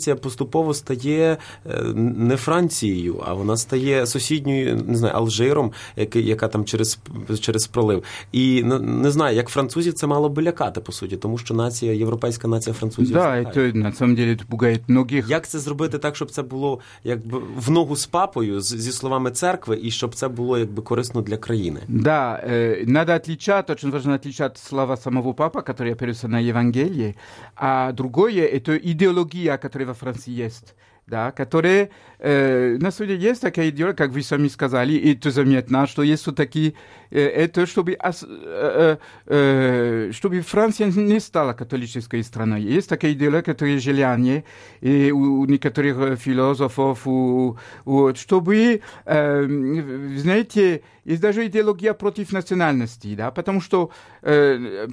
поступово стає не Францією, а вона стає сусідньою, не знаю, Алжиром, яка там через, через пролив. І не знаю, як французів це мало би лякати, по суті, тому що нація, європейська нація французів. Да, це, на самом деле, це пугає многих. Як це зробити так, щоб це було якби в ногу з папою, зі словами церкви, і щоб це було якби корисно для країни? Да, э, надо отличать, очень важно отличать слова самого папа, который опирается на Евангелие, а другое — это идеология, которая во Франции есть. Да, которые, э, на самом деле, есть такая идеология, как вы сами сказали, и это заметно, что есть вот такие, э, это чтобы, э, э, чтобы Франция не стала католической страной. Есть такая идеология, которая желание, и у, у некоторых философов, у, у, чтобы, э, знаете, есть даже идеология против национальности, да, потому что, э,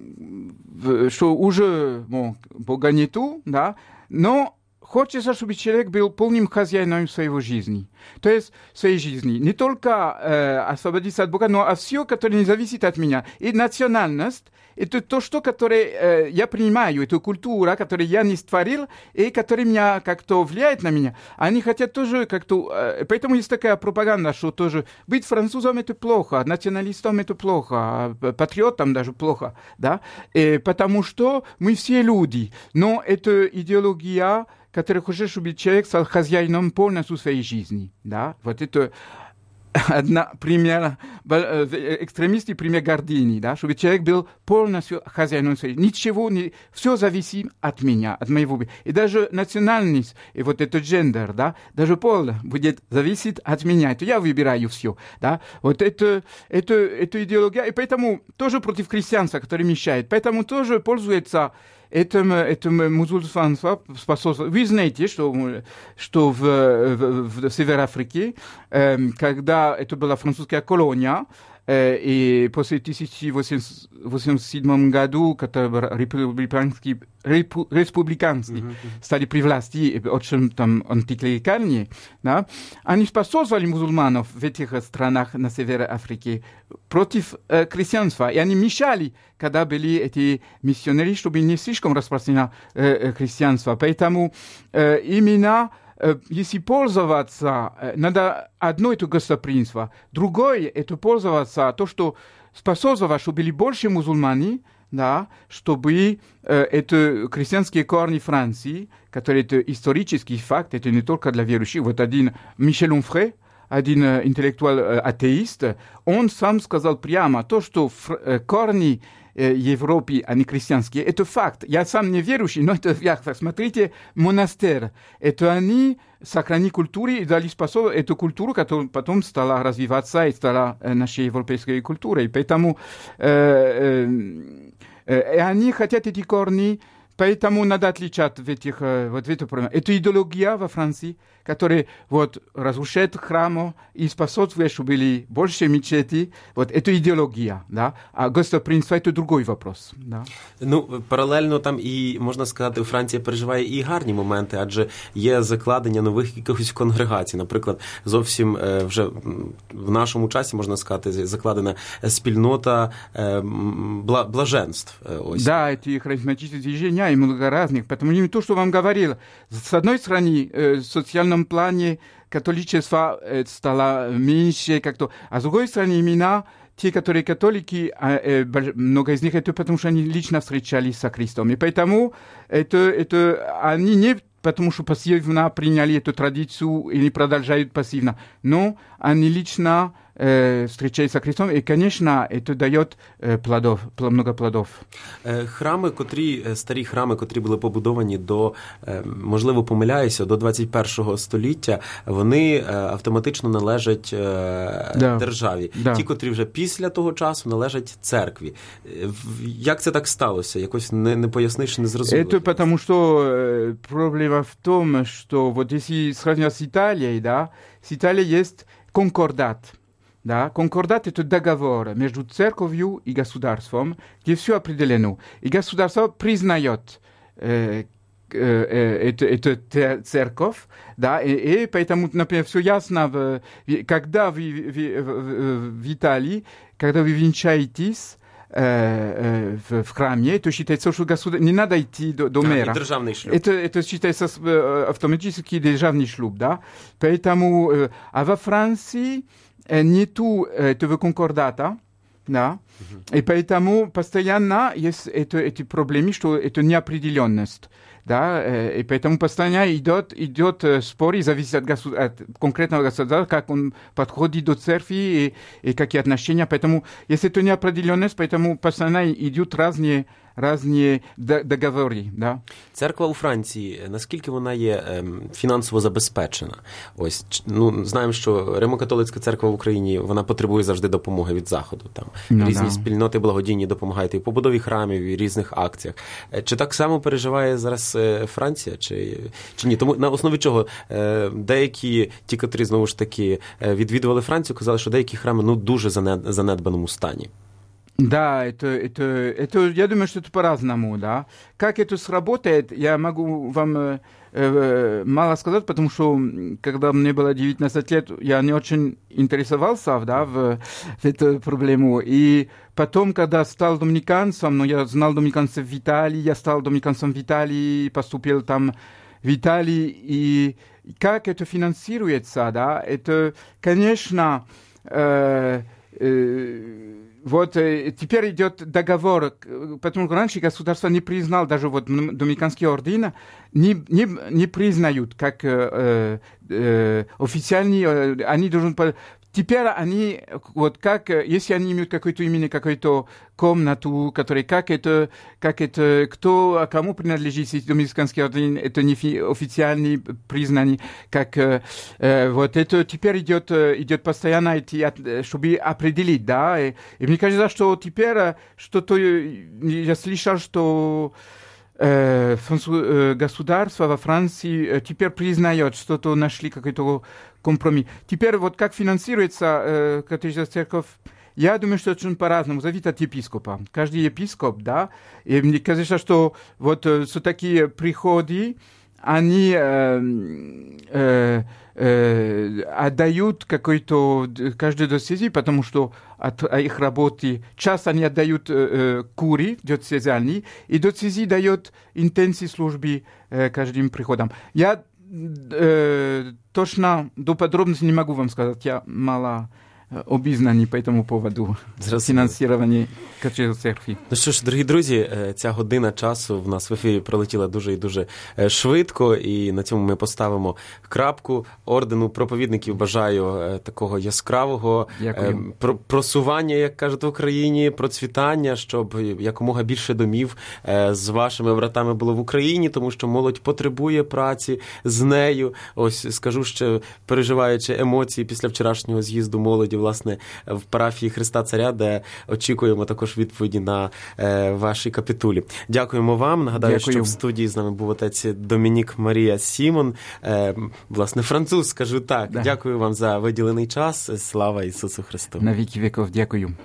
что уже, ну, Бога нету, да, но хочется, чтобы человек был полным хозяином своей жизни. То есть своей жизни. Не только э, освободиться от Бога, но а все, которое не зависит от меня. И национальность — это то, что которое, э, я принимаю, это культура, которую я не створил, и которая меня как-то влияет на меня. Они хотят тоже как-то... Э, поэтому есть такая пропаганда, что тоже быть французом — это плохо, националистом — это плохо, патриотом даже плохо. Да? И потому что мы все люди. Но это идеология, который хочет, чтобы человек стал хозяином полностью своей жизни. Да? Вот это одна пример, экстремистский пример гордыни, да? Чтобы человек был полностью хозяином своей жизни. Ничего не... Все зависит от меня, от моего... И даже национальность, и вот этот гендер, да? Даже пол будет зависеть от меня. Это я выбираю все. Да? Вот это, это, это идеология. И поэтому тоже против христианства, который мешает. Поэтому тоже пользуется... Этим, этим мусульманство способствует. Вы знаете, что, что в, в, в Северной Африке, э, когда это была французская колония, э, и после тысяча восемьсот восемьдесят седьмом году, когда республиканские, республиканские mm-hmm. стали при власти, очень там антиклерикальные, да, они способствовали мусульманов в этих странах на Северной Африке против э, крестьянства, и они мешали, когда были эти миссионеры, чтобы не слишком распространено э, христианство. Поэтому э, именно э, если пользоваться, э, надо одно это гостеприимство, другое это пользоваться то, что способствовало, чтобы были больше мусульмане, да, чтобы э, это христианские корни Франции, которые это исторический факт, это не только для верующих. Вот один Мишель Онфре, один э, интеллектуал э, атеист, он сам сказал прямо то, что фр- э, корни э, Европы, они христианские, это факт. Я сам не верующий, но это факт. Смотрите, монастырь, это они сохранили культуру и дали способ эту культуру, которая потом стала развиваться и стала э, нашей европейской культурой. Поэтому э, э, э, они хотят эти корни. Поэтому надо отличать в этих, вот в эту проблему. Это идеология во Франции, которая вот разрушает храмы и способствует, чтобы были больше мечети. Вот это идеология, да. А гостеприимство — это другой вопрос, да. Ну, паралельно там і, можна сказати, Франція переживає і гарні моменти, адже є закладення нових якихось конгрегацій. Наприклад, зовсім вже в нашому часі, можна сказати, закладена спільнота блаженств. Ось. Да, эти харизматические движения и много разных. Поэтому не то, что вам говорил. С одной стороны, в социальном плане католичество стало меньше как-то, а с другой стороны, именно те, которые католики, много из них это потому, что они лично встречались со Христом. И поэтому это, это они не потому, что пассивно приняли эту традицию и не продолжают пассивно, но они лично э, встречаются с Христом, и, конечно, это дает э, плодов, много плодов. Храми, котрі, старі храми, котрі були побудовані до, можливо, помиляюся, до двадцять першого століття, вони автоматично належать да. державі. Да. Ті, котрі вже після того часу належать церкві. Як це так сталося? Якось не, не поясниш, не зрозуміло. Это потому, что проблема в том, что вот если сравнивать с Италией, да, с Италией есть конкордат. Да? Конкордат — это договор между церковью и государством, где все определено. И государство признает э, э, э, эту церковь, да, и, и поэтому, например, все ясно, в, когда вы в, в, в Италии, когда вы венчаетесь, э, в, в храме, то считается, что государ... не надо идти до, до мэра. А, державный шлюб. Это, это считается автоматически державный шлюб, да. Поэтому, э, а во Франции э, нету этого конкордата, да. Uh-huh. И поэтому постоянно есть это, эти проблемы, что это неопределенность. Да, и поэтому постоянно идет, идет спор, и зависит от, государ... от конкретного государства, как он подходит до церкви и, и какие отношения. Поэтому, если это неопределенность, поэтому постоянно идут разные, разные договори. Да. Церква у Франції, наскільки вона є ем, фінансово забезпечена? Ось, ну, знаємо, що Римо-католицька церква в Україні, вона потребує завжди допомоги від Заходу. Там ну, різні да. спільноти благодійні допомагають і в побудові храмів, і різних акціях. Чи так само переживає зараз Франція, чи, чи ні? Тому на основі чого деякі, ті, котрі, знову ж таки, відвідували Францію, казали, що деякі храми, ну, дуже занедбаному стані. Да, это, это, это, я думаю, что это по-разному, да. Как это сработает, я могу вам э, э, мало сказать, потому что, когда мне было девятнадцать лет, я не очень интересовался, да, в, в эту проблему. И потом, когда стал доминиканцем, ну, я знал доминиканцев в Италии, я стал доминиканцем в Италии, поступил там в Италии, и как это финансируется, да, это, конечно, э, э, вот теперь идет договор, потому что раньше государство не признало, даже вот Доминиканский орден не, не, не признают как э, э, официальный, э, они должны... Теперь они, вот как, если они имеют какое-то имя, какую-то комнату, которая, как это, как это, кто, кому принадлежит Доминиканский орден, это не официальный признание, как, э, вот это теперь идет, идет постоянно, идти, чтобы определить, да, и, и мне кажется, что теперь что-то, я слышал, что э, э, государство во Франции теперь признает, что-то нашли какой-то компромисс. Теперь вот как финансируется э, католическая церковь, я думаю, что очень по-разному, зависит от епископа. Каждый епископ, да, и мне кажется, что вот э, все такие приходы, они э, э, э, отдают какой-то, каждой диоцезе, потому что от их работы часто они отдают э, кури диоцезиальные, и диоцези дает интенсии службы э, каждым приходом. Я э, точно до подробностей не могу вам сказать, я мало обізнані по цьому поводу фінансування католицької церкви. Ну що ж, дорогі друзі, ця година часу в нас в ефірі пролетіла дуже і дуже швидко, і на цьому ми поставимо крапку. Ордену проповідників бажаю такого яскравого Дякую. просування, як кажуть в Україні, процвітання, щоб якомога більше домів з вашими братами було в Україні, тому що молодь потребує праці з нею. Ось скажу, що переживаючи емоції після вчорашнього з'їзду молоді, власне, в парафії Христа Царя, де очікуємо також відповіді на е, ваші капітулі. Дякуємо вам. Нагадаю, Дякую. що в студії з нами був отець Домінік Марія Сімон, е, власне, француз, скажу так. Да. Дякую вам за виділений час. Слава Ісусу Христу. На віки віков. Дякую.